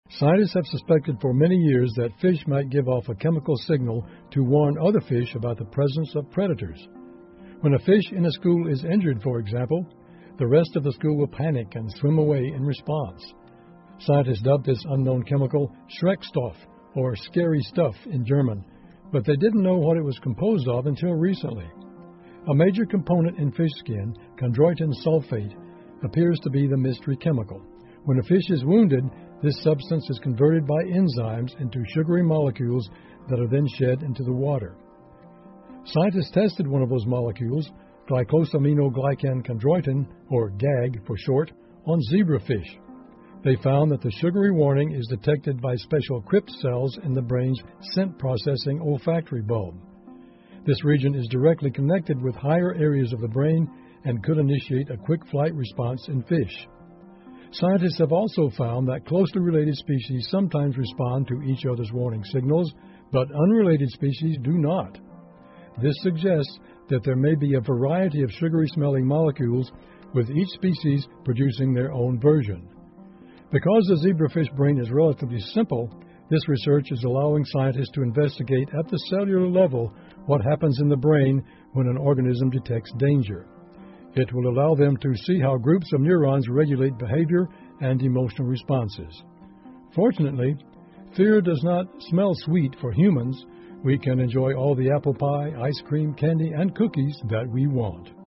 Scientists have suspected for many years that fish might give off a chemical signal to warn other fish about the presence of predators. When a fish in a school is injured, for example, the rest of the school will panic and swim away in response. Scientists dubbed this unknown chemical Schreckstoff, or scary stuff in German, but they didn't know what it was composed of until recently. A major component in fish skin, chondroitin sulfate, appears to be the mystery chemical. When a fish is wounded, this substance is converted by enzymes into sugary molecules that are then shed into the water. Scientists tested one of those molecules, glycosaminoglycan chondroitin, or GAG for short, on zebrafish. They found that the sugary warning is detected by special crypt cells in the brain's scent-processing olfactory bulb. This region is directly connected with higher areas of the brain and could initiate a quick flight response in fish. Scientists have also found that closely related species sometimes respond to each other's warning signals, but unrelated species do not. This suggests that there may be a variety of sugary-smelling molecules, with each species producing their own version. Because the zebrafish brain is relatively simple, this research is allowing scientists to investigate at the cellular level what happens in the brain when an organism detects danger. It will allow them to see how groups of neurons regulate behavior and emotional responses. Fortunately, fear does not smell sweet for humans. We can enjoy all the apple pie, ice cream, candy, and cookies that we want.